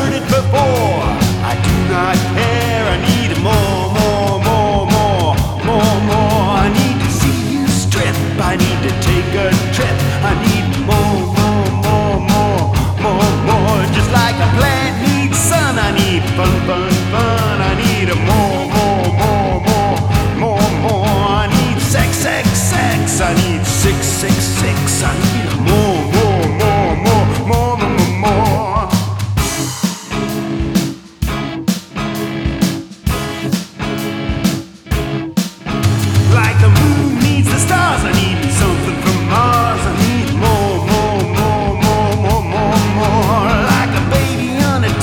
heard it before. I do not care, I need more.